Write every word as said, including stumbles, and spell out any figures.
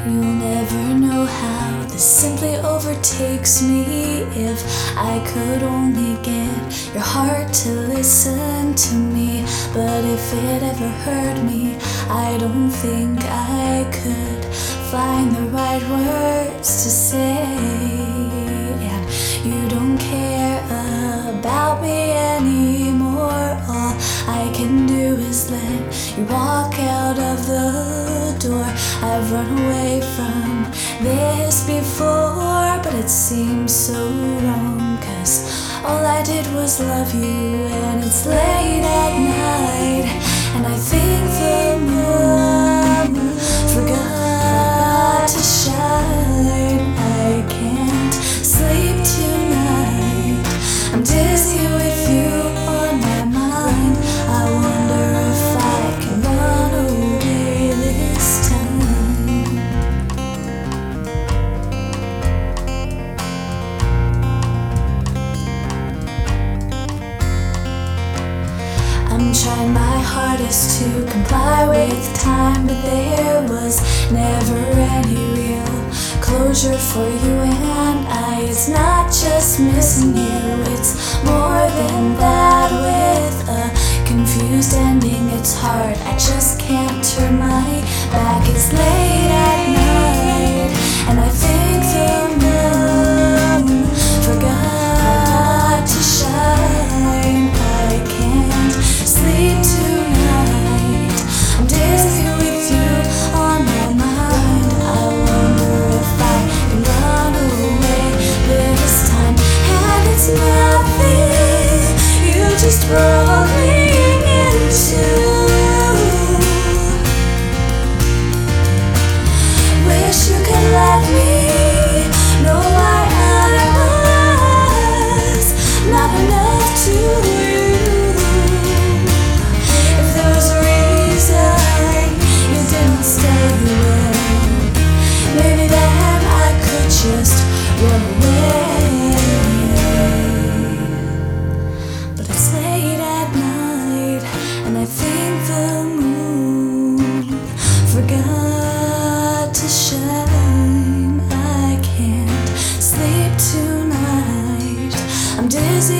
You'll never know how this simply overtakes me. If I could only get your heart to listen to me, but if it ever hurt me, I don't think I could find the right words to say. And you don't care about me anymore. All I can do is let you walk out of the door. I've run away from this before, but it seems so wrong, 'cause all I did was love you. And it's late at night, and I think the moon forgot to shine. I can't sleep tonight, I'm dizzy with you on my mind. I wonder if I can run away this time. I'm trying my hardest to comply with time, but there was never any real closure for you and I. It's not just missing you, it's more than that. With a confused ending, it's hard, I just can't turn my back. It's late at night, and I think the moon forgot to shine. I can't sleep tonight, I'm dizzy with you on my mind. I wonder if I can run away this time. And it's nothing, you just rolling into. Wish you could let me know why I was not enough to you. If there was a reason you didn't stay away, maybe then I could just run away. But it's late at night, and I think the moon forgot to shine. I can't sleep tonight, I'm dizzy